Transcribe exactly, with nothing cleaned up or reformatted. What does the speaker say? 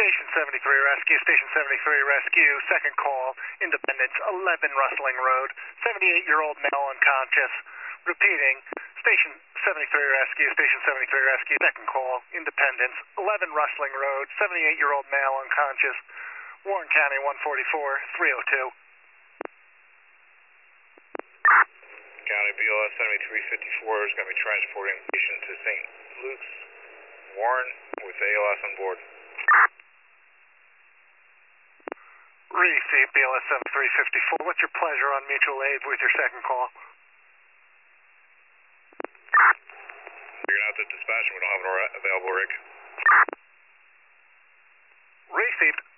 Station seventy-three Rescue, Station seventy-three Rescue, second call, Independence, eleven Rustling Road, seventy-eight-year-old male unconscious. Repeating, Station seventy-three Rescue, Station seventy-three Rescue, second call, Independence, eleven Rustling Road, seventy-eight-year-old male unconscious, Warren County one forty-four, three oh two. County B L S seventy-three fifty-four is going to be transporting patient to Saint Luke's, Warren, with A L S on board. Receive B L S seventy-three fifty-four. What's your pleasure on mutual aid with your second call? You're going to have to dispatch, we don't have an available rig. Received.